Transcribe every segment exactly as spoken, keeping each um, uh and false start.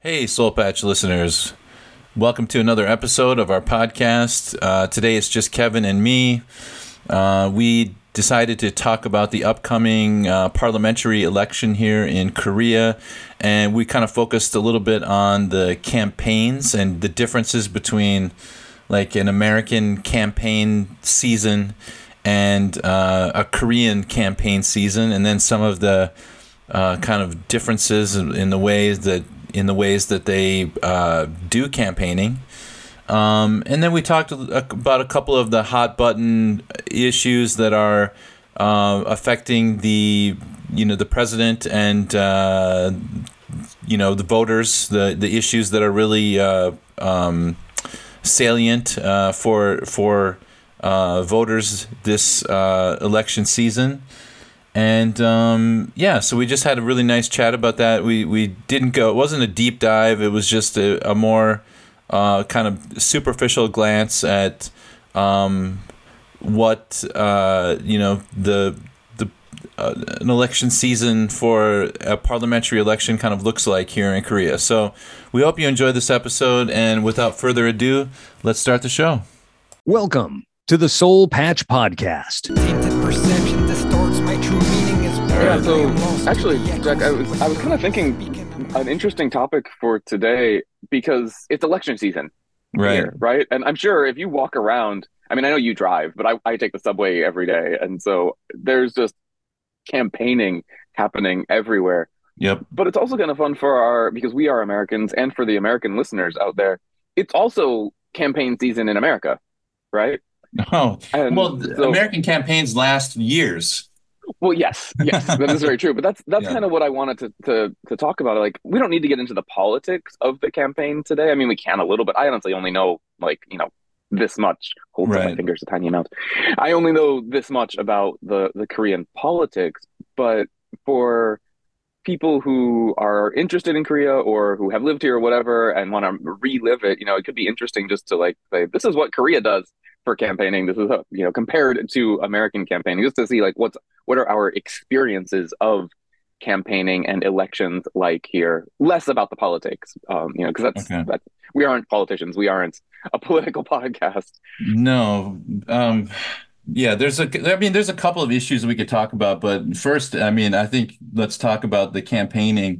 Hey, Soul Patch listeners. Welcome to another episode of our podcast. Uh, today it's just Kevin and me. Uh, we decided to talk about the upcoming uh, parliamentary election here in Korea, and we kind of focused a little bit on the campaigns and the differences between like an American campaign season and uh, a Korean campaign season, and then some of the uh, kind of differences in, in the ways that in the ways that they uh, do campaigning. Um, and then we talked about a couple of the hot button issues that are uh, affecting the, you know, the president and, uh, you know, the voters, the, the issues that are really uh, um, salient uh, for, for uh, voters this uh, election season. And um, yeah, so we just had a really nice chat about that. We we didn't go. It wasn't a deep dive. It was just a, a more uh, kind of superficial glance at um, what uh, you know the the uh, an election season for a parliamentary election kind of looks like here in Korea. So we hope you enjoy this episode. And without further ado, let's start the show. Welcome to the Soul Patch Podcast. Tainted perception distorts my true meaning is Yeah, so actually, Jack, I was I was kind of thinking an interesting topic for today because it's election season, Right. here, right? And I'm sure if you walk around, I mean, I know you drive, but I, I take the subway every day, and so there's just campaigning happening everywhere. Yep. But it's also kind of fun for our, because we are Americans, and for the American listeners out there, it's also campaign season in America, right? Oh, And well, so- American campaigns last years. Well, yes, yes, that is very true. But that's that's Yeah. kind of what I wanted to, to to talk about. Like, we don't need to get into the politics of the campaign today. I mean, we can a little bit. I honestly only know, like, you know, this much. Hold up my Right. fingers a tiny amount. I only know this much about the the Korean politics. But for people who are interested in Korea or who have lived here or whatever and want to relive it, you know, it could be interesting just to like say, this is what Korea does for campaigning. This is, uh, you know, compared to American campaigning, just to see like what's what are our experiences of campaigning and elections like here. Less about the politics, um, you know, because that's Okay. that's we aren't politicians. We aren't a political podcast. No. Um, yeah, there's a, I mean, there's a couple of issues we could talk about, but first, I mean, I think let's talk about the campaigning.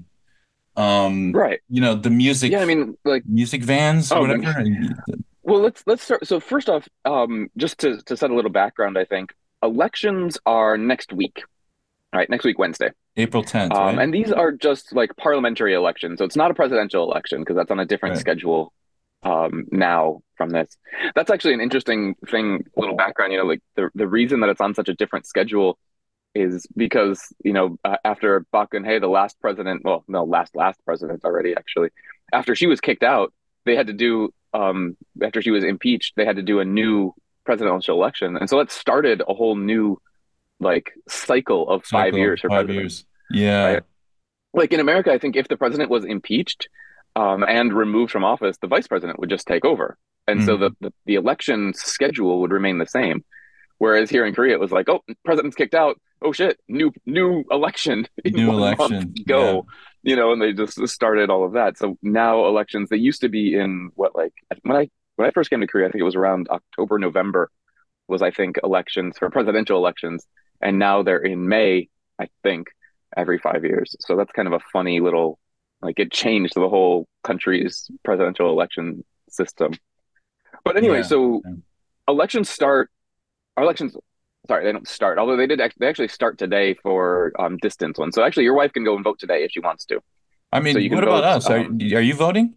Um, Right. you know, the music, Yeah, I mean, like, music vans or oh, the- whatever. well, let's let's start. So first off, um, just to to set a little background, I think elections are next week. All right, next week, Wednesday. April tenth, Um, right? and these are just like parliamentary elections. So it's not a presidential election because that's on a different Right. schedule um, now from this. That's actually an interesting thing, little background. You know, like the, the reason that it's on such a different schedule is because, you know, uh, after Park Geun-hye, the last president, well, no, last, last president already, actually, after she was kicked out, they had to do, um, after she was impeached, they had to do a new presidential election. And so that started a whole new like cycle of five Cycle, years for five presidents. years. Yeah. Right. Like in America, I think if the president was impeached um, and removed from office, the vice president would just take over. And so the, the, the election schedule would remain the same. Whereas here in Korea, it was like, oh, president's kicked out. Oh, shit, new new election. in New one month. election. Go. You know, and they just started all of that. So now elections, they used to be in what, like, when I when I first came to Korea, I think it was around October, November was, I think, elections for presidential elections. And now they're in May, I think, every five years. So that's kind of a funny little, like, it changed the whole country's presidential election system. But anyway, Yeah. so Yeah. elections start, our elections, sorry, they don't start, although they did, act- they actually start today for um, distance ones. So actually, your wife can go and vote today if she wants to. I mean, So you can what about vote, us? Are, um, are you voting?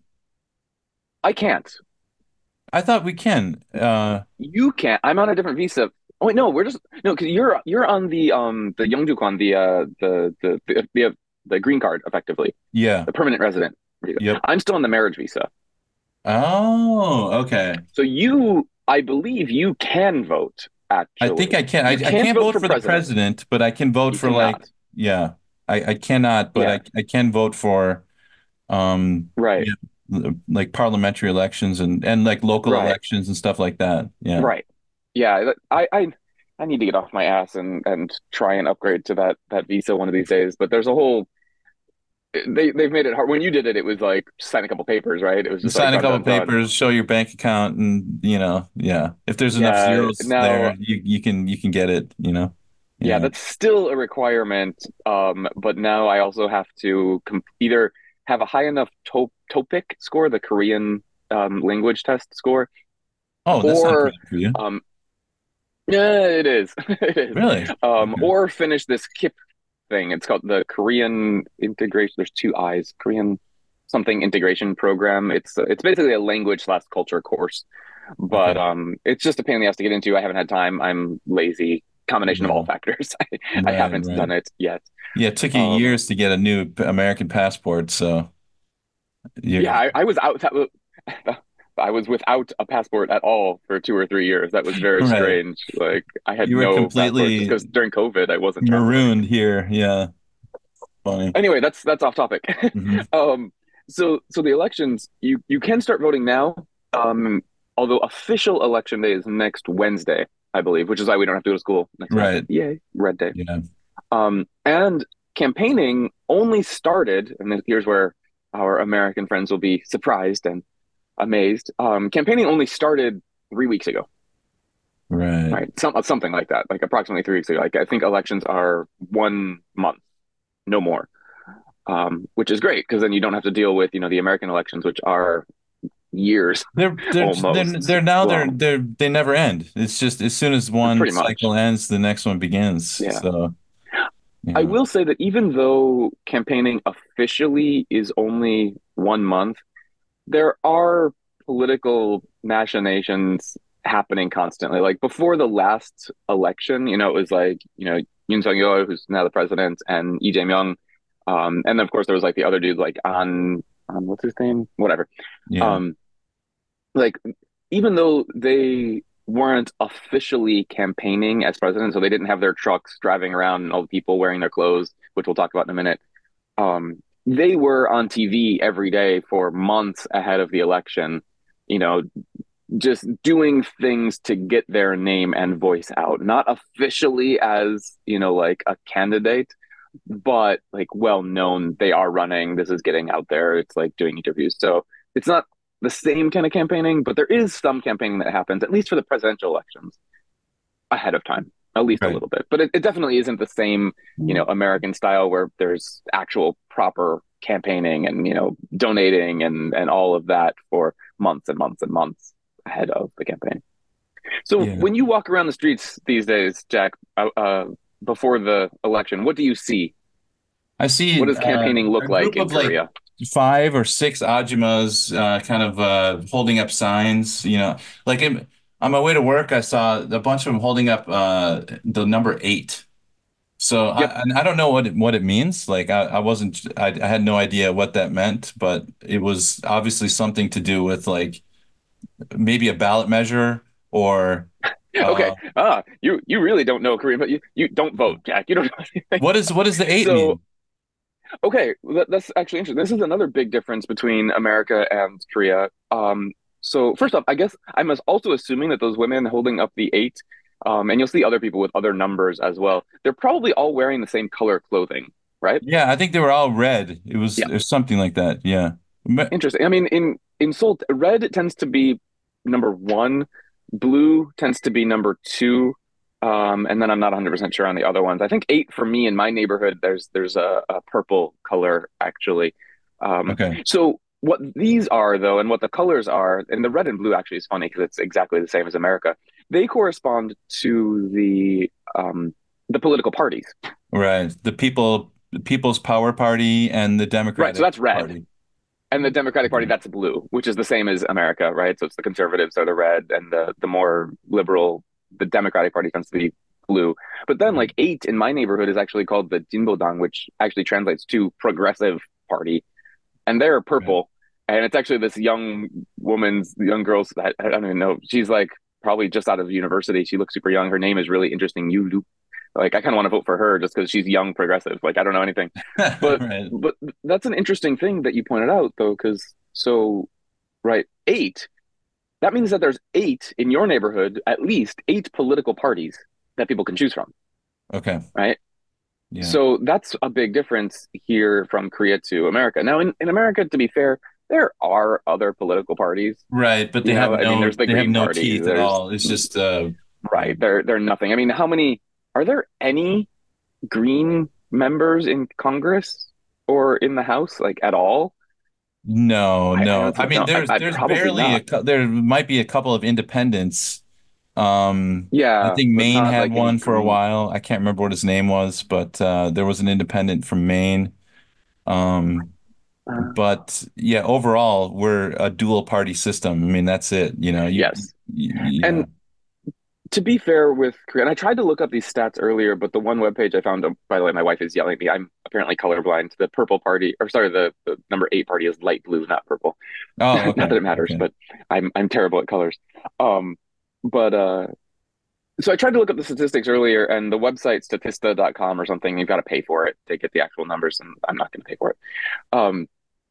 I can't. I thought we can. Uh, You can't. I'm on a different visa. Oh wait, no, we're just no, because you're you're on the um the Yeongju-kwan, the uh the the the the, the green card, effectively, yeah. the permanent resident visa. Yep. I'm still on the marriage visa. Oh, okay. So you, I believe you can vote, actually. I think I can. I, I You can't can't vote vote for for the president. president, but I can vote You for like, cannot. yeah, I, I cannot, but Yeah. I, I can vote for, um, Right, yeah, like parliamentary elections and, and like local Right. elections and stuff like that. Yeah. right. Yeah, that- I, I I need to get off my ass and and try and upgrade to that that visa one of these days. But there's a whole they they've made it hard. When you did it, it was like sign a couple papers, right? It was You just like sign a done, couple done, done. papers, show your bank account, and you know, yeah. If there's enough Yeah. zeros Now, there, you you can you can get it. You know, yeah, yeah. that's still a requirement. Um, but now I also have to com either have a high enough to TOPIK score, the Korean um, language test score, Oh, that's not or bad for you, um, yeah, it is, it is, really. um, Okay. or finish this KIP thing. It's called the Korean integration. There's two I's. Korean something integration program. It's it's basically a language slash culture course, but Okay. um, it's just a pain in the ass to get into. I haven't had time. I'm lazy. Combination of all Yeah. factors. I, I Right. haven't Right. done it yet. Yeah. It took you Um, years to get a new p- American passport, so yeah, you're I, I was out. That was, I was without a passport at all for two or three years. That was very right. strange. Like I had You were no passport just completely because during COVID I wasn't traveling. marooned here. Yeah. Funny. Anyway, that's that's off topic. Hmm. um, so so the elections, you you can start voting now. Um, although official election day is next Wednesday, I believe, which is why we don't have to go to school next Wednesday. Right. Yay, red day. Yeah. Um, and campaigning only started, and here's where our American friends will be surprised and amazed. Um, campaigning only started three weeks ago, Right. right? Some, something like that, like approximately three weeks ago. Like I think elections are one month, no more, um, which is great because then you don't have to deal with, you know, the American elections, which are years They're they're they're almost they're now they're long, they're they never end. It's just as soon as one pretty much. cycle ends, the next one begins. Yeah. So I yeah. will say that even though campaigning officially is only one month, there are political machinations happening constantly. Like before the last election, you know, it was like, you know, Yoon Sung Yeol, who's now the president, and Lee Jae-myung. Um, and then of course there was like the other dude, like on on what's his name? Whatever. Yeah. Um, like even though they weren't officially campaigning as president, so they didn't have their trucks driving around and all the people wearing their clothes, which we'll talk about in a minute. Um, they were on T V every day for months ahead of the election, you know, just doing things to get their name and voice out, not officially as, you know, like a candidate, but like well known, they are running, this is getting out there, it's like doing interviews. So it's not the same kind of campaigning, but there is some campaigning that happens, at least for the presidential elections, ahead of time, at least a Right. little bit. But it, it definitely isn't the same, you know, American style where there's actual proper campaigning and, you know, donating and and all of that for months and months and months ahead of the campaign. So Yeah. when you walk around the streets these days, Jack, uh, uh, before the election, what do you see? I What see does uh, campaigning a look like group in of like Korea? five or six Ajumas uh, kind of uh, holding up signs, you know, like in, on my way to work, I saw a bunch of them holding up uh, the number eight. So Yep. I and I don't know what it, what it means. Like I, I wasn't I, I had no idea what that meant, but it was obviously something to do with like maybe a ballot measure or Okay. uh, Ah, you you really don't know Korean, but you you don't vote, Jack. You don't know anything. what is what does the eight So mean? okay, that, that's actually interesting. This is another big difference between America and Korea. Um, so first off, I guess I'm also assuming that those women holding up the eight, um, and you'll see other people with other numbers as well. They're probably all wearing the same color clothing, right? Yeah, I think they were all red. It was Yeah, or something like that. Yeah. Me- interesting. I mean, in in Seoul, red tends to be number one, blue tends to be number two, um, and then I'm not one hundred percent sure on the other ones. I think eight for me in my neighborhood, there's there's a, a purple color actually. Um, Okay. so what these are though, and what the colors are, and the red and blue actually is funny because it's exactly the same as America. They correspond to the um, the political parties, Right. The people the People's Power Party and the right? So Democratic that's red. Party. And the Democratic Party, Okay. that's blue, which is the same as America, right? So it's the conservatives are the red, and the the more liberal, the Democratic Party tends to be blue. But then, like eight in my neighborhood is actually called the Jinbodang, which actually translates to Progressive Party, and they're Right. purple. And it's actually this young woman's, young girl's. I, I don't even know. She's like probably just out of university. She looks super young. Her name is really interesting. Yu. Like I kind of want to vote for her just because she's young, progressive. Like I don't know anything. But Right. but that's an interesting thing that you pointed out though, because so right, eight, that means that there's eight in your neighborhood, at least eight political parties that people can choose from, Okay. right? Yeah. So that's a big difference here from Korea to America. Now, in, in America, to be fair, there are other political parties. Right, but they You have know, I mean, no there's the they have Green no Party. teeth at There's all. It's just uh yeah. right. They're they're nothing. I mean, how many are there any Green members in Congress or in the House, like at all? No, I, I no. I honestly mean, don't. I, there's I there's probably barely a not. cou- there might be a couple of independents. Um, I Yeah, think but Maine not had like any one for a Green. while. I can't remember what his name was, but uh, there was an independent from Maine. Um, Uh, but yeah, overall, we're a dual party system. I mean, that's it. You know, you, yes, you yeah. and to be fair with Korea, and I tried to look up these stats earlier, but the one webpage I found, oh, by the way, my wife is yelling at me. I'm apparently colorblind. The purple party, or sorry, the, the number eight party is light blue, not purple. Oh, Not that okay, it matters, okay. but I'm I'm terrible at colors. Um, but uh, so I tried to look up the statistics earlier, and the website statista dot com or something, you've got to pay for it to get the actual numbers, and I'm not going to pay for it. Um,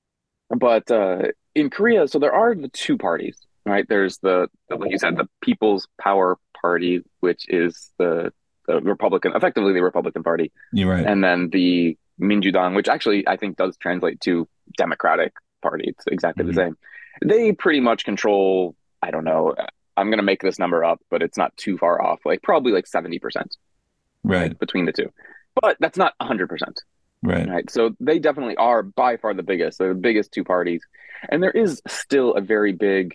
but uh, in Korea, so there are the two parties, right? There's the, like you said, the People's Power Party, which is the, the Republican, effectively the Republican Party, You're right. and then the Minjudang, which actually I think does translate to Democratic Party. It's exactly the Mhm. same. They pretty much control, I don't know, I'm going to make this number up, but it's not too far off, like probably like seventy percent, Right, right, between the two. But that's not one hundred percent. right. Right. So they definitely are by far the biggest. They're the biggest two parties. And there is still a very big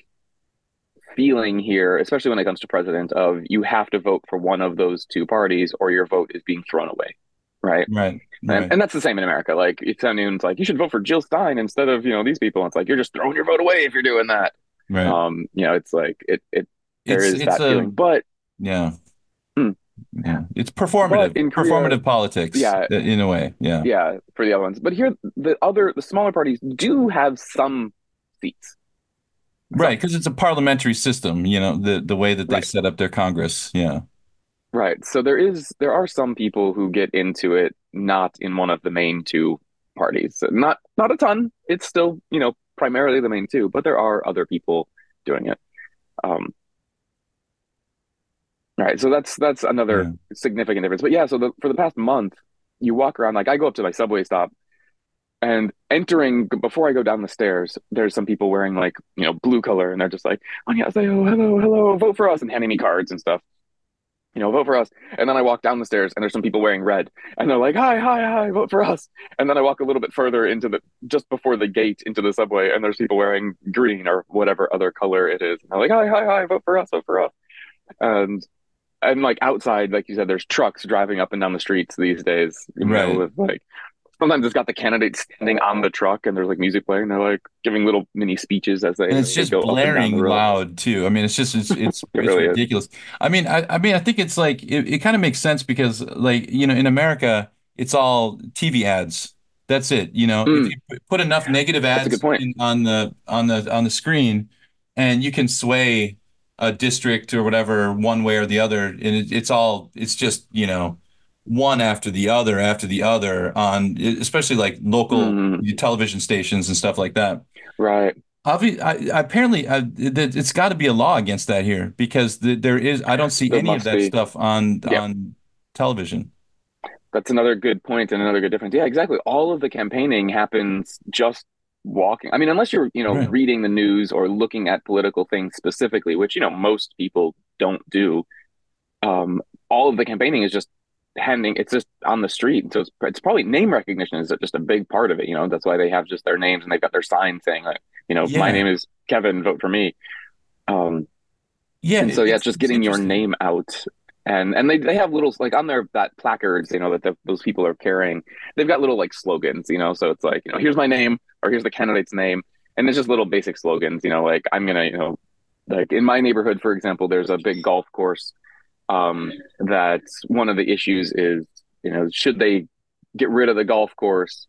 feeling here, especially when it comes to president, of you have to vote for one of those two parties or your vote is being thrown away. Right. Right, And right, and that's the same in America. Like if anyone's like, you should vote for Jill Stein instead of, you know, these people. It's like you're just throwing your vote away if you're doing that. right. Um, you know, it's like it it there It's is it's that a feeling. But yeah, hmm, yeah. It's but performative, in Korea, performative politics yeah, uh, in a way. Yeah. yeah, for the other ones. But here the other the smaller parties do have some seats. Right, Some. because it's a parliamentary system, you know, the the way that they Right. set up their Congress. Yeah. Right. So there is there are some people who get into it not in one of the main two parties. So not not a ton. It's still, you know, primarily the main two, but there are other people doing it. Um, right. So that's that's another Yeah. significant difference. But yeah, so the, for the past month, you walk around like I go up to my subway stop and entering before I go down the stairs, there's some people wearing like, you know, blue color and they're just like, "Annyeonghaseyo, hello, hello, vote for us," and handing me cards and stuff. You know, vote for us. And then I walk down the stairs and there's some people wearing red and they're like, hi, hi, hi, vote for us. And then I walk a little bit further into the, just before the gate into the subway and there's people wearing green or whatever other color it is. And they're like, hi, hi, hi, vote for us, vote for us. And, and like outside, like you said, there's trucks driving up and down the streets these days, you know, Right. with like, sometimes it's got the candidates standing on the truck and there's like music playing. They're like giving little mini speeches as And they, it's they just go up and down the blaring road. loud too. I mean, it's just it's it's It it's really is. ridiculous. I mean, I I mean, I think it's like it, it kind of makes sense because like, you know, in America, it's all T V ads. That's it. You know, if Mm, you p- put enough negative that's a good ads point. in on the on the on the screen and you can sway a district or whatever one way or the other, and it, it's all it's just, you know, one after the other after the other on especially like local Mm, television stations and stuff like that. right. Obvi I, apparently, uh, that it's got to be a law against that here because the, there is. I don't see There any of must that be. stuff on Yeah, on television. that's another good point and another good difference. Yeah, exactly. All of the campaigning happens just walking. I mean, unless you're, you know, Right. reading the news or looking at political things specifically, which, you know, most people don't do. Um, all of the campaigning is just handing, it's just on the street. So it's, it's probably name recognition is just a big part of it. You know, that's why they have just their names and they've got their sign saying like, you know, my Yeah. name is Kevin, vote for me. Um, Yeah. and It, so yeah, it's it's just it's getting your interesting. name out. And and they, they have little like on their that placards, you know, that the, those people are carrying. They've got little like slogans, you know. So it's like, you know, here's my name or here's the candidate's name, and it's just little basic slogans, you know, like I'm gonna, you know, like in my neighborhood, for example, there's a big golf course. Um, that one of the issues is, you know, should they get rid of the golf course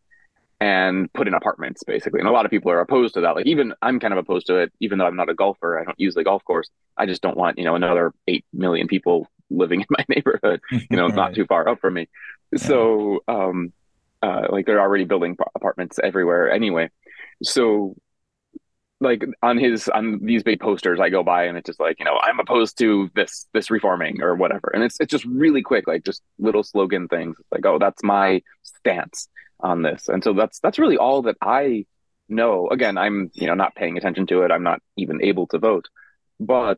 and put in apartments basically. And a lot of people are opposed to that. Like even I'm kind of opposed to it, even though I'm not a golfer. I don't use the golf course. I just don't want, you know, another eight million people living in my neighborhood, you know, not Right. too far up from me. Yeah. So, um, uh, like they're already building apartments everywhere anyway. So like on his on these big posters I go by and it's just like, you know, I'm opposed to this this reforming or whatever. And it's it's just really quick, like just little slogan things. It's like, oh, that's my stance on this. And so that's that's really all that I know. Again, I'm, you know, not paying attention to it. I'm not even able to vote. But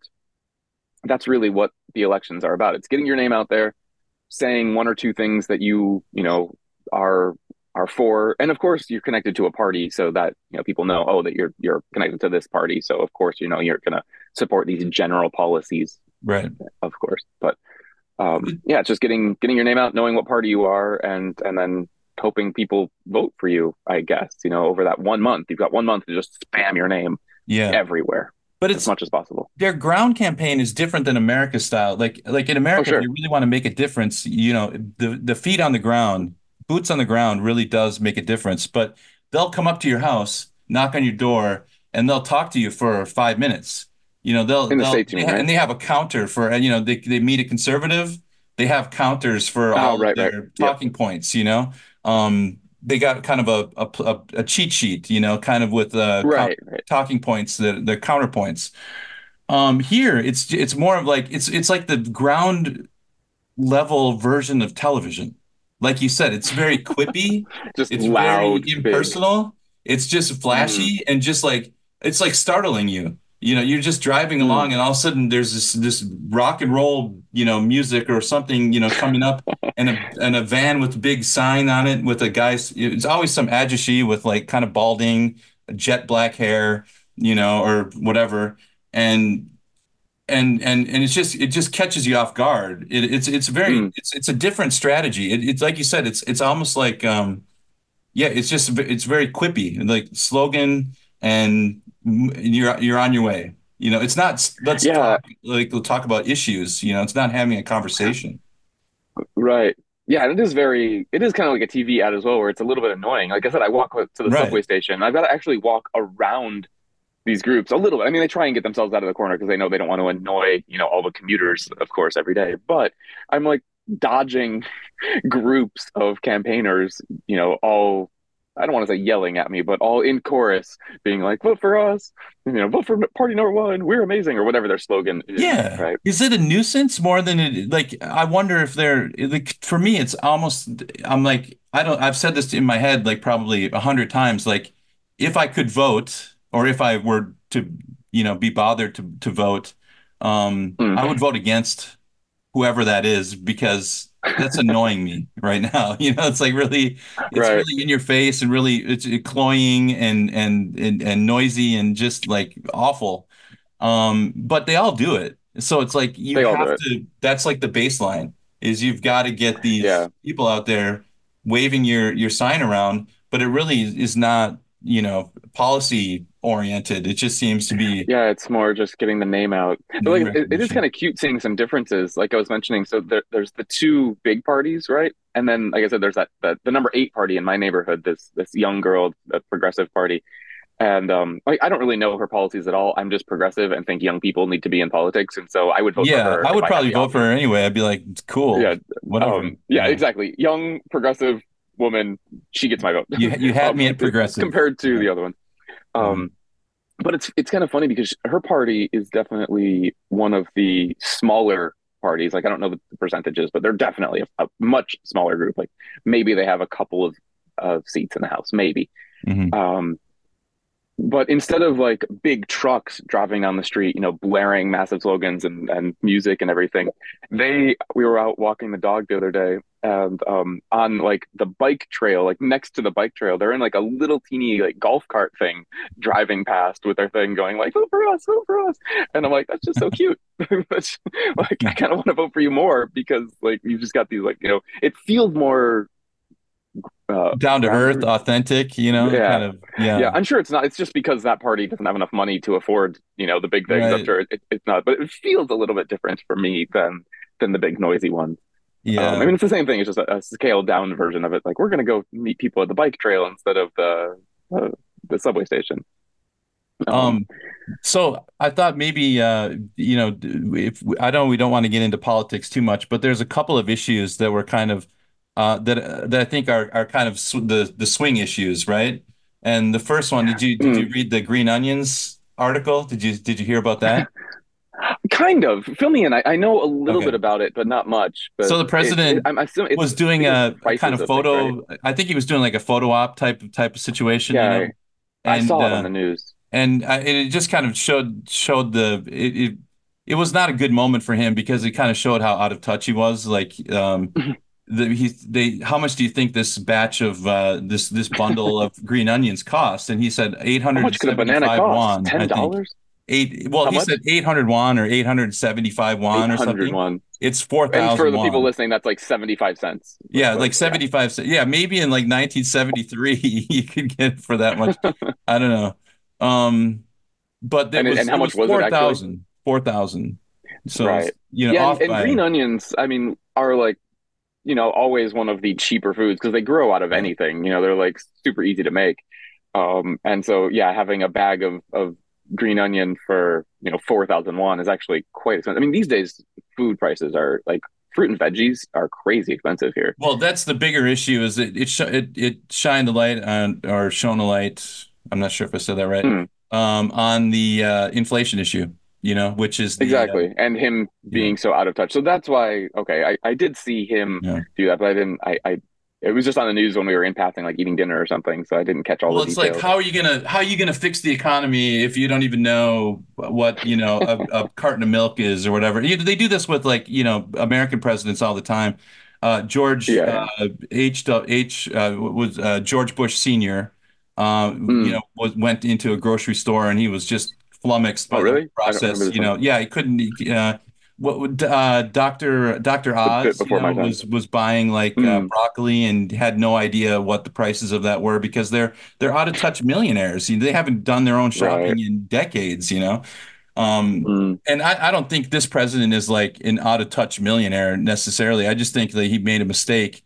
that's really what the elections are about. It's getting your name out there, saying one or two things that you, you know, are are for, and of course you're connected to a party so that, you know, people know, oh, that you're you're connected to this party, so of course, you know, you're going to support these general policies, Right. of course. But um yeah, it's just getting getting your name out, knowing what party you are, and and then hoping people vote for you, I guess. You know, over that one month, you've got one month to just spam your name Yeah. everywhere But as it's much as possible. their ground campaign is different than America style. Like like in America, Oh, if sure. you really want to make a difference, you know, the the feet on the ground, boots on the ground really does make a difference. But they'll come up to your house, knock on your door, and they'll talk to you for five minutes. You know, they'll In the they'll States, you they mean, ha- right? and they have a counter for, you know, they they meet a conservative, they have counters for Oh, all of right, right. their Yep. talking points, you know. Um, they got kind of a a, a a cheat sheet, you know, kind of with uh com- Right, right. talking points, the the counterpoints. Um, here it's it's more of like it's it's like the ground level version of television. Like you said, it's very quippy, Just it's very loud, big. impersonal, it's just Mm, flashy and just like it's like startling you. You know, you're just driving mm. along and all of a sudden there's this this rock and roll, you know, music or something, you know, coming up and a and a van with a big sign on it with a guy's it's always some ajushi with like kind of balding, jet black hair, you know, or whatever. And and and and it's just it just catches you off guard. It, it's it's very Mm. it's it's a different strategy. It, it's like you said, it's it's almost like um yeah, it's just it's very quippy, like slogan, and you're you're on your way. You know, it's not let's Yeah, talk like we'll talk about issues. You know, it's not having a conversation. right. Yeah, and it is very, it is kind of like a T V ad as well, where it's a little bit annoying. Like I said, I walk to the Right. subway station. I've got to actually walk around these groups a little bit. I mean, they try and get themselves out of the corner because they know they don't want to annoy, you know, all the commuters, of course, every day. But I'm like dodging groups of campaigners, you know, all I don't want to say yelling at me, but all in chorus, being like, "Vote for us," you know, "Vote for party number one, we're amazing," or whatever their slogan is, Yeah. right? Is it a nuisance more than it like I wonder if they're like for me it's almost I'm like I don't I've said this in my head like probably a hundred times like if I could vote or if I were to you know be bothered to to vote um Mm, I would vote against whoever that is because that's annoying me right now. You know, it's like really, it's right. really in your face and really it's cloying and and and, and noisy and just like awful. Um, but they all do it. So it's like you They all do have it. to, that's like the baseline is you've got to get these Yeah. people out there waving your your sign around, but it really is not, you know, policy oriented. It just seems to be Yeah, it's more just getting the name out. But name like it, it is kind recognition. of cute seeing some differences. Like I was mentioning, so there, there's the two big parties, right? And then, like I said, there's that, that the number eight party in my neighborhood. This this young girl, the progressive party, and um, like I don't really know her policies at all. I'm just progressive and think young people need to be in politics, and so I would vote for Yeah, her I if would I had probably the vote for option. her anyway. I'd be like, it's cool, Yeah, whatever. um, yeah, Yeah. exactly. Young progressive woman, she gets my vote. You you had um, me at progressive. compared to Yeah. the other one. Yeah. Um, but it's it's kind of funny because her party is definitely one of the smaller parties. Like I don't know the percentages, but they're definitely a, a much smaller group. Like maybe they have a couple of of seats in the House, maybe. Mhm. Um, but instead of like big trucks driving down the street, you know, blaring massive slogans and, and music and everything, they we were out walking the dog the other day, and um, on like the bike trail, like next to the bike trail, they're in like a little teeny like golf cart thing, driving past with their thing, going like "Vote for us, vote for us," and I'm like, that's just so cute. That's, like I kind of want to vote for you more because like you've just got these like you know, it feels more uh, Down to earth, grounded. authentic, you know, Yeah, kind of, yeah, yeah, I'm sure it's not. It's just because that party doesn't have enough money to afford, you know, the big things. I'm right. sure it, it's not, but it feels a little bit different for me than than the big noisy ones. Um, I Yeah. mean, it's the same thing. It's just a, a scaled down version of it. Like we're gonna go meet people at the bike trail instead of the uh, the subway station. Um, Um, so I thought maybe uh, you know, if I don't, we don't want to get into politics too much, but there's a couple of issues that were kind of uh, that uh, that I think are are kind of sw the the swing issues, right? And the first one, did you did you mm, read the Green Onions article? Did you did you hear about that? Kind of. Fill me in. I, I know a little bit Okay. about it, but not much. So But the it, it, president I'm assuming it's was doing because of a, a kind prices of of things, right? photo. I think he was doing like a photo op type of type of situation, you Yeah, know, I, I and saw it on uh, the news. and I, it just kind of showed showed the it, it it was not a good moment for him because it kind of showed how out of touch he was. Like um, the he they how much do you think this batch of uh, this this bundle of green onions cost? And he said How much could a banana eight hundred seventy-five cost? won, I Ten think. dollars? Eight, well, How he said much? eight hundred won or eight hundred seventy-five Eight won or hundred something. one. It's And for four thousand the people won. listening, that's like seventy-five cents. Yeah, But like yeah. seventy-five cents. Yeah, maybe in like nineteen seventy-three you could get it for that much. I don't know. Um, but it And it, was and how it much was was it four actually? thousand, four thousand. So Right. it's, you know, Yeah, and, off and green by onions, I mean, are like, you know, always one of the cheaper foods because they grow out of right. anything. You know, they're like super easy to make. Um, and so yeah, having a bag of of green onion for, you know, four thousand won is actually quite expensive. I mean, these days food prices are like fruit and veggies are crazy expensive here. Well, that's the bigger issue is it it sh it, it shined a light on or shone a light. I'm not sure if I said that right. Hmm. Um, on the uh, inflation issue, you know, which is the uh, Exactly. And him yeah, being so out of touch. So that's why, okay, I, I did see him yeah. do that, but I didn't, I, I, it was just on the news when we were in passing, like eating dinner or something. So I didn't catch all the Well, it's like details. how are you gonna how are you gonna fix the economy if you don't even know what, you know, a, a carton of milk is or whatever. You, they do this with like, you know, American presidents all the time. Uh, George Yeah. Yeah. uh, H. H. Uh, was uh, George Bush Senior. Uh, you Mm. know, was went into a grocery store and he was just flummoxed Oh, by the whole really? I don't remember process. this You one. know, yeah, he couldn't. Uh, what would uh, Doctor Doctor A bit Oz, you before know, my time. was was buying like uh, Mm. broccoli and had no idea what the prices of that were because they're they're out of touch millionaires. You know, they haven't done their own Right. shopping in decades, you know. Um, Mm. and I, I don't think this president is like an out of touch millionaire necessarily. I just think that he made a mistake.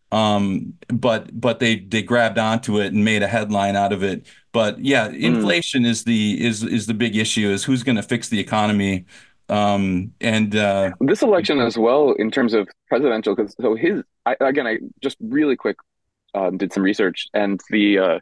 Um, but but they they grabbed onto it and made a headline out of it. But yeah, Mm. inflation is the is is the big issue is who's going to fix the economy. Um, and uh, This election as well, in terms of presidential, because so his, I, again, I just really quick um, did some research, and the uh,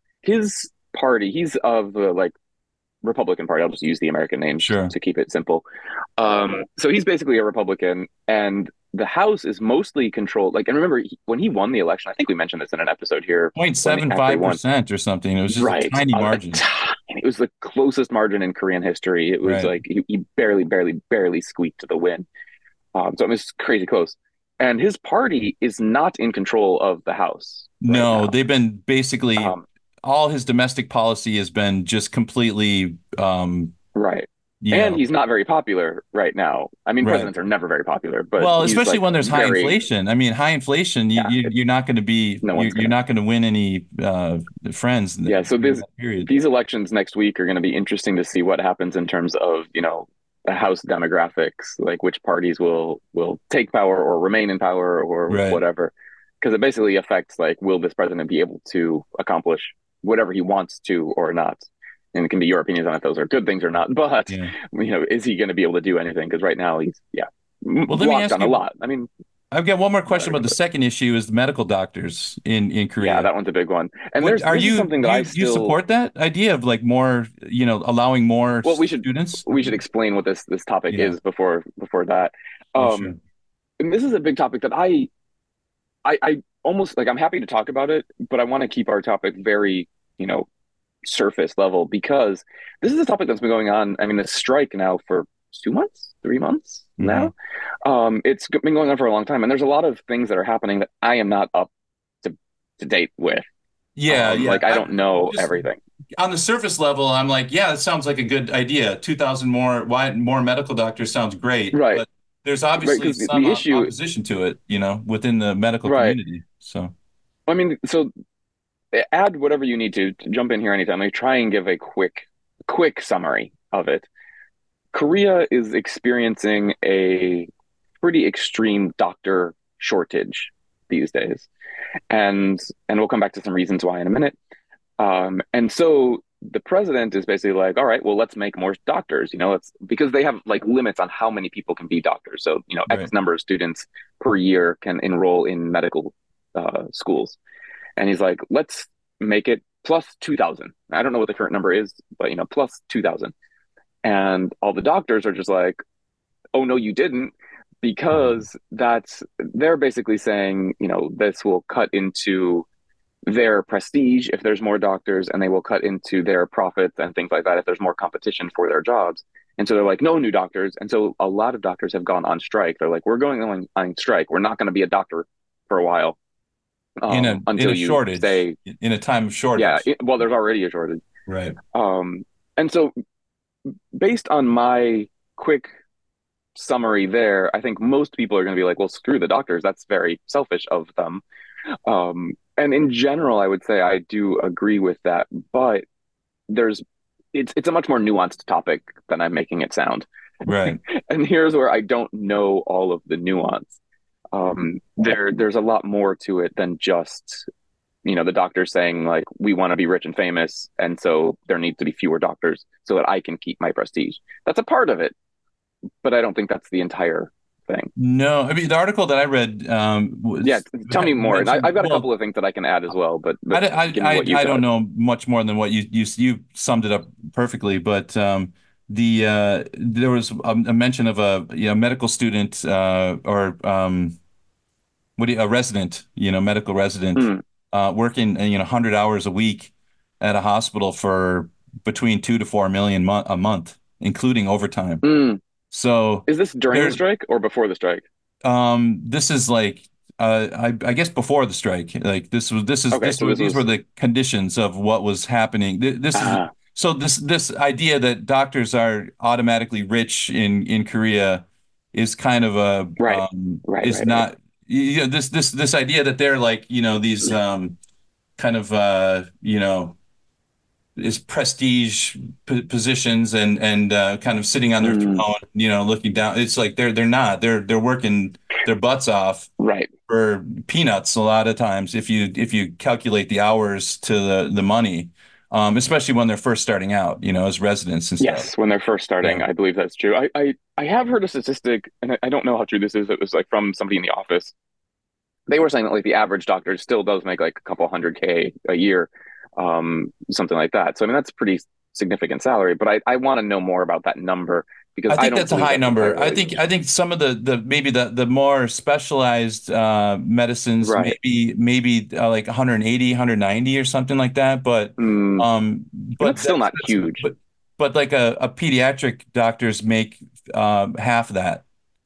his party, he's of the like Republican Party. I'll just use the American names sure, to keep it simple. Um, so he's basically a Republican, and the House is mostly controlled. Like, and remember he, when he won the election, I think we mentioned this in an episode here when after he won. zero point seven five percent or something. It was just a Right, tiny a, a margin. tiny, it was the closest margin in Korean history. It was Right. like he, he barely, barely, barely squeaked to the win. Um, so it was crazy close. And his party is not in control of the House right No, now. they've been basically Um, all his domestic policy has been just completely, um, right. you And know, he's not very popular right now. I mean, right. presidents are never very popular, but Well, he's especially like when there's high very, inflation. I mean, high inflation, you, yeah, you it, you're not going to be no you're, one's you're gonna. not going to win any uh, friends Yeah, so during this that period. these elections next week are going to be interesting to see what happens in terms of, you know, the House demographics, like which parties will will take power or remain in power or Right. whatever, because it basically affects like will this president be able to accomplish whatever he wants to or not. And it can be your opinions on if those are good things or not. But Yeah. you know, is he going to be able to do anything? Because right now he's yeah Well, let me blocked ask on a you. lot. I mean, I've got one more not question about everything, the but second issue is the medical doctors in in yeah, Korea. that one's a big one. And What there's are this is you something that I you you still support that idea of like more, you know, allowing more well we should students? we should explain what this this topic Yeah. is before before that. Yeah, sure. Um, and this is a big topic that I I I almost like I'm happy to talk about it, but I want to keep our topic very, you know, surface level because this is a topic that's been going on. I mean, the strike now for two months, three months Hmm. now. Um, it's been going on for a long time, and there's a lot of things that are happening that I am not up to to date with. Yeah, Um, yeah. like I I don't know just everything. on the surface level, I'm like, yeah, that sounds like a good idea. two thousand more, why more medical doctors sounds great, Right, but there's right, obviously because the, some the op issue, opposition to it, you know, within the medical right. community. So, I mean, so add whatever you need to, to jump in here anytime. I try and give a quick, quick summary of it. Korea is experiencing a pretty extreme doctor shortage these days, and and we'll come back to some reasons why in a minute. Um, and so the president is basically like, all right, well, let's make more doctors. You know, let's because they have like limits on how many people can be doctors. So you know, right. X number of students per year can enroll in medical uh, schools. And he's like, let's make it plus two thousand. I don't know what the current number is, but you know, plus two thousand. And all the doctors are just like, oh, no, you didn't, because that's, they're basically saying, you know, this will cut into their prestige if there's more doctors, and they will cut into their profits and things like that if there's more competition for their jobs. And so they're like, no new doctors. And so a lot of doctors have gone on strike. They're like, we're going on, on strike. We're not going to be a doctor for a while um, in a in until a you shortage, say, in a time of shortage. yeah, it, well, there's already a shortage. Right. Um, and so based on my quick summary there, I think most people are going to be like, well, screw the doctors. That's very selfish of them. Um, and in general, I would say I do agree with that, but there's it's it's a much more nuanced topic than I'm making it sound. Right. And here's where I don't know all of the nuance. Um, there there's a lot more to it than just, you know, the doctor saying like, we want to be rich and famous, and so there needs to be fewer doctors so that I can keep my prestige. That's a part of it, but I don't think that's the entire thing. No, I mean, the article that I read, um, was, yeah, tell me more. And I, I've got a well, couple of things that I can add as well, but, but I, I, give me I, what you I got. don't know much more than what you, you, you summed it up perfectly, but, um, the, uh, there was a, a mention of a, you know, medical student, uh, or, um, what do you, a resident, you know, medical resident, Mm. uh, working, you know, one hundred hours a week at a hospital for between two to four million mo- a month, including overtime. Mm. So is this during the there, strike or before the strike? um, this is like, uh, I, I guess before the strike. Like this was, this is, Okay, this so were, this these were was the conditions of what was happening. Th- This is, ah, so this, this idea that doctors are automatically rich in, in Korea is kind of a, right, um, right, is right, right. not, you know, this, this, this idea that they're like, you know, these, um, kind of, uh, you know, is prestige p positions and and uh, kind of sitting on their Mm, throne, you know, looking down. It's like they're they're not. They're they're working their butts off right. for peanuts a lot of times if you if you calculate the hours to the the money, um, especially when they're first starting out, you know, as residents and stuff. Yes, when they're first starting, Yeah. I believe that's true. I, I, I have heard a statistic, and I, I don't know how true this is. It was like from somebody in the office. They were saying that like the average doctor still does make like a couple hundred K a year, um, something like that. So I mean that's a pretty significant salary, but I, I want to know more about that number because I I think don't that's a believe high that's number. I entirely think I think some of the the maybe the the more specialized uh, medicines right. maybe maybe uh, like one eighty, one ninety or something like that. But Mm, um, and but that's still that's not that's huge. but but like a, a pediatric doctors make um, half that.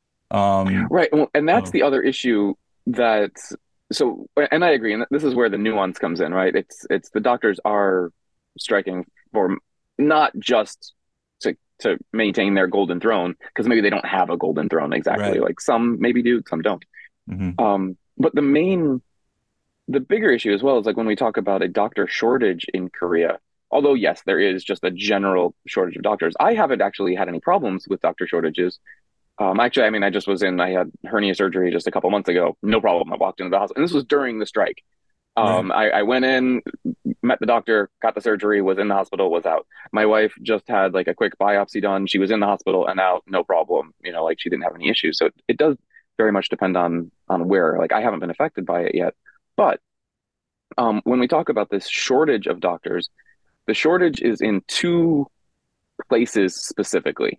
Um, Right. Well, and that's so, the other issue that so and I agree, and this is where the nuance comes in, right? It's it's the doctors are striking for not just to to maintain their golden throne, because maybe they don't have a golden throne exactly. right. Like some maybe do, some don't. Hmm. Um, but the main the bigger issue as well is like when we talk about a doctor shortage in Korea, although yes, there is just a general shortage of doctors. I haven't actually had any problems with doctor shortages. Um, actually, I mean, I just was in, I had hernia surgery just a couple months ago. No problem. I walked into the hospital, and this was during the strike. Right. Um, I, I went in, met the doctor, got the surgery, was in the hospital, was out. My wife just had like a quick biopsy done. She was in the hospital and out, no problem. You know, like she didn't have any issues. So it, it does very much depend on on where. Like I haven't been affected by it yet. But um, when we talk about this shortage of doctors, the shortage is in two places specifically.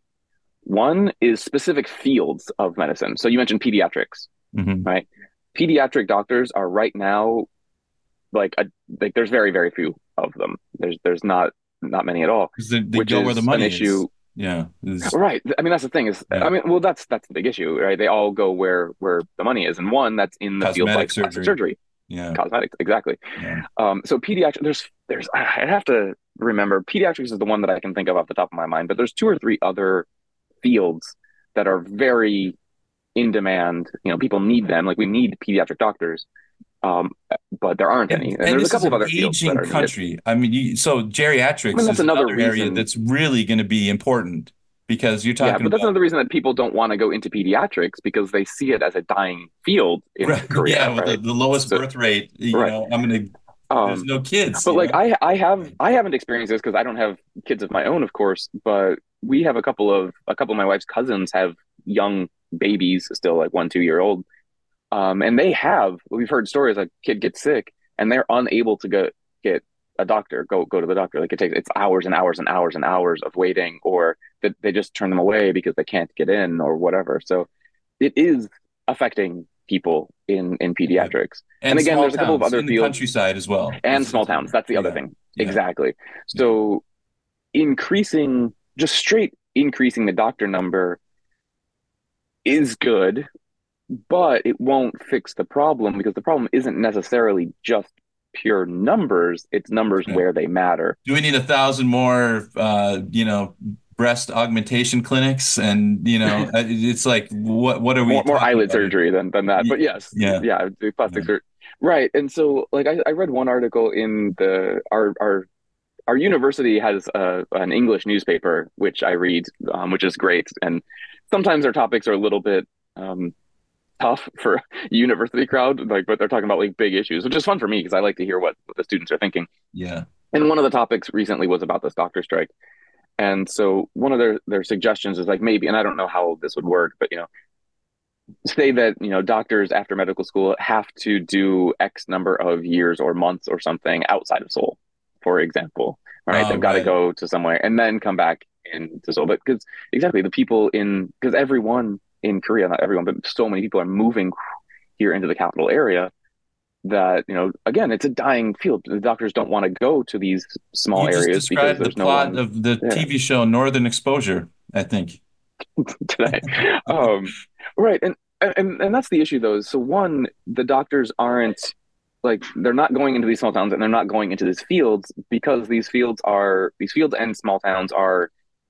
One is specific fields of medicine. So you mentioned pediatrics, Hmm. right? Pediatric doctors are right now like a like there's very very few of them. There's there's not not many at all, Because they, they which go where the is an money is. issue. Yeah. Is- Right. I mean that's the thing is yeah. I mean well that's that's the big issue, right? They all go where where the money is, and one that's in the field Cosmetic like plastic surgery. surgery, Yeah. cosmetics, exactly. Yeah. Um, so pediatric there's there's I have to remember pediatrics is the one that I can think of off the top of my mind, but there's two or three other fields that are very in demand. You know, people need them. Like we need pediatric doctors, um, but there aren't any. And, And and there's a this is couple of an other fields that aging are needed. country. I mean, you, so I geriatrics mean, that's is another another area reason. that's really going to be important because you're Yeah, talking but that's about, another reason that people don't want to go into pediatrics because they see it as a dying field in right, yeah, Korea, with the, right? the lowest So, birth rate, you right. know, I'm going to, there's Um, no kids, but you like know? I, I have, I haven't experienced this because I don't have kids of my own, of course. But we have a couple of a couple of my wife's cousins have young babies, still like one, two year old. Um, and they have, we've heard stories like kid gets sick and they're unable to go get a doctor, go go to the doctor. Like it takes it's hours and hours and hours and hours of waiting, or that they just turn them away because they can't get in or whatever. So it is affecting people in in Yeah. pediatrics. And And again, small there's a couple of towns other in the fields countryside as well. and It's, small it's towns. That's the other yeah, thing. yeah, Exactly. yeah. So increasing just straight increasing the doctor number is good, but it won't fix the problem because the problem isn't necessarily just pure numbers, it's numbers Right. where they matter. Do we need a thousand more, uh, you know, breast augmentation clinics? And you know, uh, it's like, what what are we More more talking eyelid about here? surgery than than that. Y- But yes, Yeah, yeah, the plastic yeah. surgery. Right. And so like I, I read one article in the our our our university has a, an English newspaper which I read, um, which is great. And sometimes their topics are a little bit um, tough for a university crowd, like, but they're talking about like big issues, which is fun for me because I like to hear what, what the students are thinking. Yeah. And one of the topics recently was about this doctor strike. And so one of their their suggestions is like maybe, and I don't know how this would work, but you know, say that you know doctors after medical school have to do X number of years or months or something outside of Seoul, for example. Right? Oh, They've got to right. go to somewhere and then come back into Seoul. But because exactly the people in because everyone in Korea, not everyone, but so many people are moving here into the capital area that, you know, again, it's a dying field. The doctors don't want to go to these small You just areas because described the there's no plot one of the there T V show Northern Exposure, I think. today. Um, right. And, and, and that's the issue though. So one, the doctors aren't like, they're not going into these small towns and they're not going into these fields because these fields are, these fields and small towns are,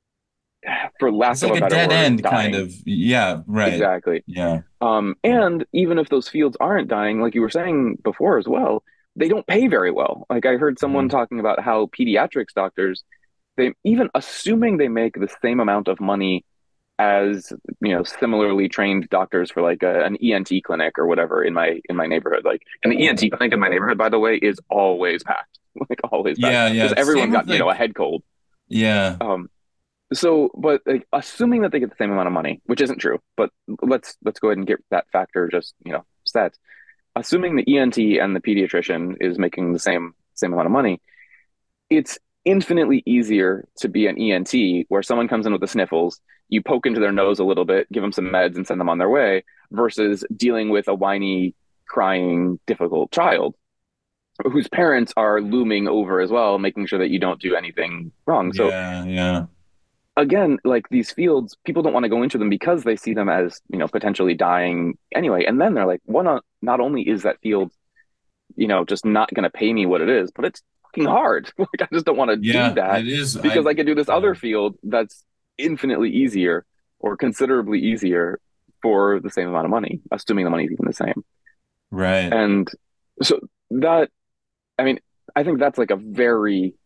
for lack It's of like a a better dead word, end kind dying. of. Yeah, right. Exactly. Yeah. Um, and even if those fields aren't dying, like you were saying before as well, they don't pay very well. Like I heard someone Mhm. talking about how pediatrics doctors, they even assuming they make the same amount of money as you know similarly trained doctors for like a, an E N T clinic or whatever in my in my neighborhood. Like, and the E N T clinic in my neighborhood, by the way, is always packed, like always packed, Yeah, because yeah. Same everyone's with got you know a like, head cold. yeah, Um, so, but like, assuming that they get the same amount of money, which isn't true, but let's let's go ahead and get that factor just you know set. Assuming the E N T and the pediatrician is making the same same amount of money, it's infinitely easier to be an E N T where someone comes in with the sniffles, you poke into their nose a little bit, give them some meds, and send them on their way, versus dealing with a whiny, crying, difficult child whose parents are looming over as well, making sure that you don't do anything wrong. So yeah, yeah. again, like these fields, people don't want to go into them because they see them as, you know, potentially dying anyway. And then they're like, well, not, not only is that field, you know, just not going to pay me what it is, but it's fucking hard. Like, I just don't want to do Yeah, that it is. because I I could do this yeah. other field that's infinitely easier or considerably easier for the same amount of money, assuming the money is even the same. Right. And so that, I mean, I think that's like a very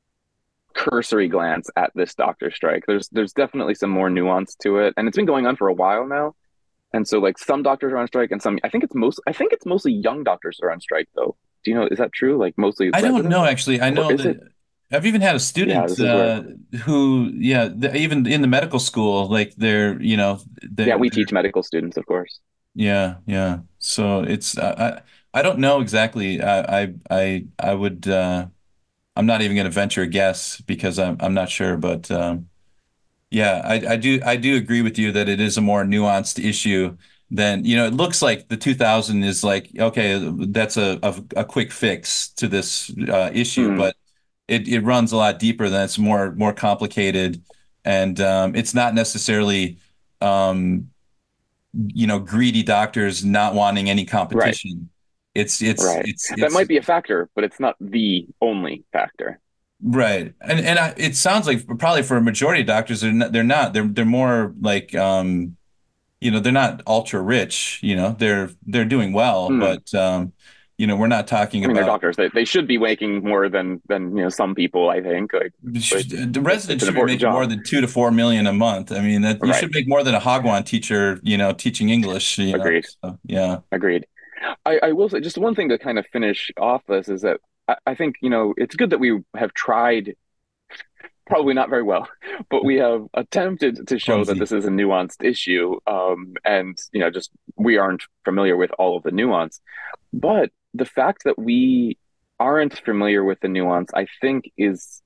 cursory glance at this doctor strike. There's there's definitely some more nuance to it, and it's been going on for a while now. And so, like, some doctors are on strike, and some I think it's most I think it's mostly young doctors are on strike, though. Do you know? Is that true? Like mostly I don't know residents, actually. I or know is that it? I've even had a Yeah, student this is where. uh, who, yeah, the, even in the medical school, like they're, you know, Yeah, they're, we they're teach medical students, of course. yeah, yeah. So it's uh, I I don't know exactly. I I I, I would uh, I'm not even going to venture a guess because I'm I'm not sure, but um, yeah, I, I do I do agree with you that it is a more nuanced issue than, you know, it looks like the two thousand is like, okay, that's a, a, a quick fix to this uh, issue, Mm, but it, it runs a lot deeper than it's more more complicated. And um, it's not necessarily um, you know, greedy doctors not wanting any right, competition. It's it's right. it's That it's might be a factor, but it's not the only factor. right. And and I, it sounds like probably for a majority of doctors, they're not, they're not. They're they're more like um you know, they're not ultra rich, you know, they're they're doing well, Mm. but um, you know, we're not talking I mean, they're about doctors. They they should be making more than than you know some people. I think like, but the it's it's residents an should be important making more job, than two to four million a month. I mean, that you right? should make more than a Hagwon teacher, you know, teaching English, you know. Agreed. So, yeah. Agreed. I, I will say just one thing to kind of finish off this is that I, I think, you know, it's good that we have tried, probably not very well, but we have attempted to show that Clumsy. this is a nuanced issue. Um, and, you know, just we aren't familiar with all of the nuance. But the fact that we aren't familiar with the nuance, I think is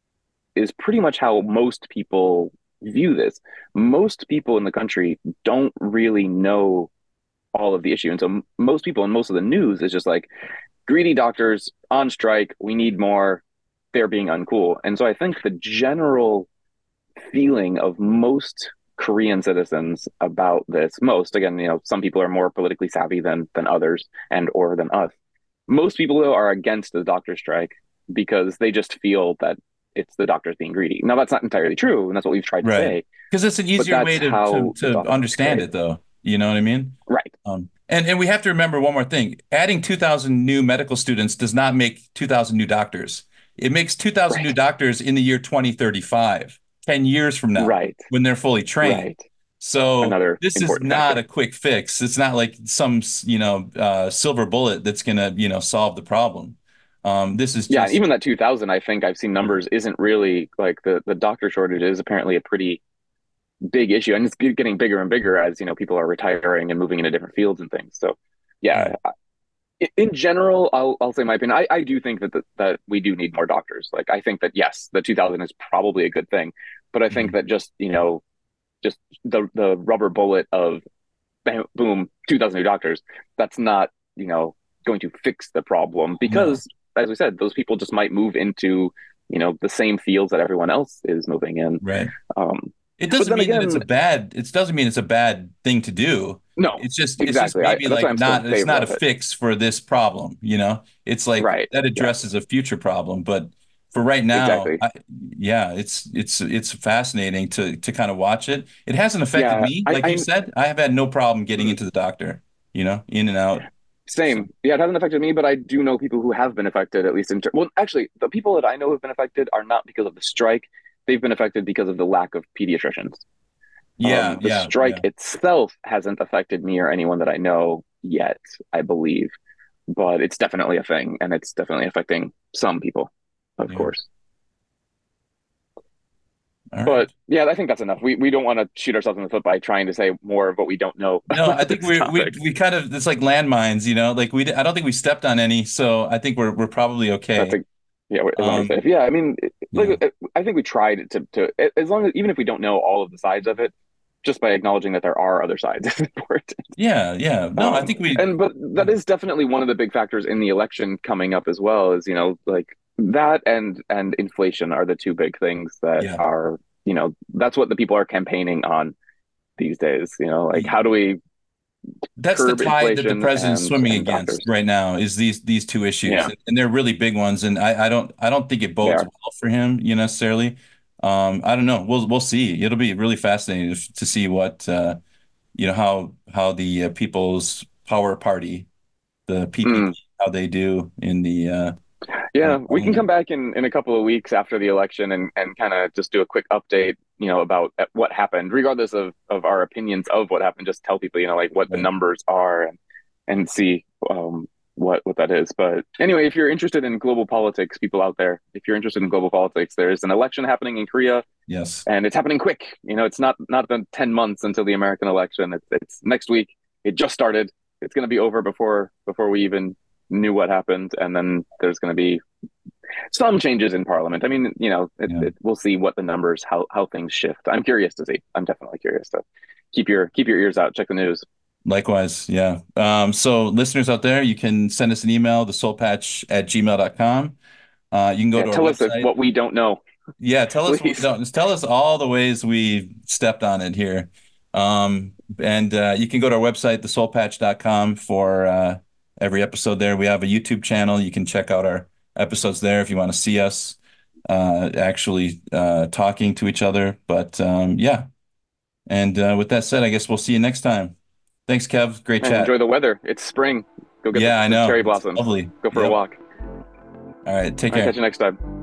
is pretty much how most people view this. Most people in the country don't really know all of the issue. And so most people and most of the news is just like greedy doctors on strike, we need more, they're being uncool. And so I think the general feeling of most Korean citizens about this, most, again, you know, some people are more politically savvy than than others and or than us. Most people though are against the doctor strike because they just feel that it's the doctors being greedy. Now that's not entirely true, and that's what we've tried to Right. say. Because it's an easier way to, to, to understand it, though. You know what I mean? Right. Um, and, and we have to remember one more thing. Adding two thousand new medical students does not make two thousand new doctors. It makes two thousand right. new doctors in the year twenty thirty-five, ten years from now, right. when they're fully trained. Right. So Another this is not factor. a quick fix. It's not like some, you know, uh, silver bullet that's going to, you know, solve the problem. Um, this is just... yeah, even that two thousand, I think I've seen numbers, isn't really like the, the doctor shortage is apparently a pretty big issue, and it's getting bigger and bigger as, you know, people are retiring and moving into different fields and things. So yeah, yeah. in general, I'll, I'll say my opinion. I, I do think that, the, that we do need more doctors. Like, I think that yes, the two thousand is probably a good thing, but I think mm-hmm. that just, you know, just the, the rubber bullet of bam, boom, two thousand new doctors, that's not, you know, going to fix the problem because no. As we said, those people just might move into, you know, the same fields that everyone else is moving in. Right. Um, it doesn't mean again, that it's a bad. It doesn't mean it's a bad thing to do. No, it's just exactly. It's just maybe I, like not. It's not a it. fix for this problem. You know, it's like right. that addresses yeah. a future problem, but for right now, exactly. I, yeah, it's it's it's fascinating to to kind of watch it. It hasn't affected yeah, me, like I, you I, said. I have had no problem getting into the doctor. You know, in and out. Same. Yeah, it hasn't affected me, but I do know people who have been affected, at least in ter- well, actually, the people that I know who have been affected are not because of the strike. They've been affected because of the lack of pediatricians. Yeah, um, the yeah, strike yeah. itself hasn't affected me or anyone that I know yet, I believe, but it's definitely a thing, and it's definitely affecting some people, of yeah. course. All but right. yeah, I think that's enough. We we don't want to shoot ourselves in the foot by trying to say more of what we don't know. No, I think we we we kind of it's like landmines, you know. Like we I don't think we stepped on any, so I think we're we're probably okay. That's a, yeah, as long um, as yeah, I mean, like yeah. I think we tried to to as long as even if we don't know all of the sides of it, just by acknowledging that there are other sides is important. Yeah, yeah. No, um, I think we and but that is definitely one of the big factors in the election coming up as well. Is you know like. That and and inflation are the two big things that yeah. are, you know, that's what the people are campaigning on these days. You know, like how do we That's the tide that the president's and, swimming and against doctors. right now is these these two issues, yeah. and they're really big ones. And I, I don't I don't think it bodes well for him, you know, necessarily. Um, I don't know. We'll we'll see. It'll be really fascinating to, to see what uh, you know how how the uh, People's Power Party, the P P P, mm. how they do in the. Uh, Yeah, we can come back in, in a couple of weeks after the election and, and kind of just do a quick update, you know, about what happened, regardless of, of our opinions of what happened. Just tell people, you know, like what the numbers are and and see um, what what that is. But anyway, if you're interested in global politics, people out there, if you're interested in global politics, there's an election happening in Korea. Yes, and it's happening quick. You know, it's not not been ten months until the American election. It's it's next week. It just started. It's going to be over before before we even knew what happened, and then there's going to be some changes in parliament. I mean, you know, it, yeah. it, we'll see what the numbers, how how things shift. I'm curious to see. I'm definitely curious to keep your keep your ears out. Check the news. Likewise, yeah. Um, so listeners out there, you can send us an email, the soul patch at gmail dot com. Uh, you can go yeah, to tell our us website. what we don't know. Yeah, tell us what we don't. Tell us all the ways we stepped on it here. Um, and uh, you can go to our website, the soul patch dot com, for uh, every episode there. We have a YouTube channel. You can check out our episodes there if you want to see us uh, actually uh, talking to each other. But um, yeah. And uh, with that said, I guess we'll see you next time. Thanks, Kev. Great Man, chat. Enjoy the weather. It's spring. Go get yeah, the, I know. the cherry It's blossoms. lovely. Go for yep. a walk. All right. Take I'll care. catch you next time.